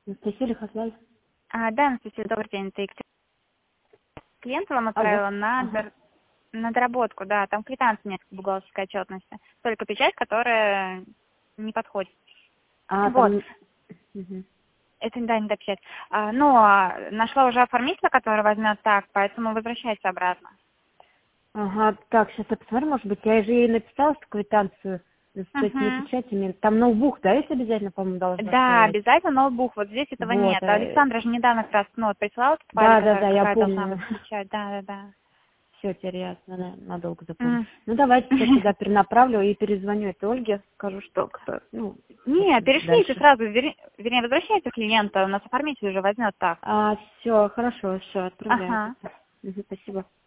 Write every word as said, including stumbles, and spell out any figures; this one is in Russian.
Анастасия Лихославь. А, да, Анастасия, добрый день. Это Екатерина. Клиент вам отправила Алло. на, Ага. дор- на доработку, да, там квитанция нет к бухгалтерской отчетности. Только печать, которая не подходит. А, Вот, там... Мгм. это да, не та печать. А, но а, нашла уже оформителя, который возьмет так, поэтому возвращайся обратно. Ага, так, сейчас я посмотрю, может быть, я же ей написала, что квитанцию с этими Угу. печатями. Там ноутбук, да, если обязательно, по-моему, должна Да, стоять? обязательно ноутбук. Вот здесь этого Вот. нет. А э, Александра же недавно как раз ну, вот присылала этот файлик, Да, да, который, да, я какая должна помню. быть печать. Да, да, Все, теперь я на- надолго запомню. да. Ну, давайте сейчас туда перенаправлю и перезвоню этой Ольге, скажу, что кто, ну, в Не, общем, перешлите дальше. сразу, вер- вернее, возвращайте клиента, у нас оформитель уже возьмет так. А, все, хорошо, все, отправляю Ага. тогда. Мгм, спасибо.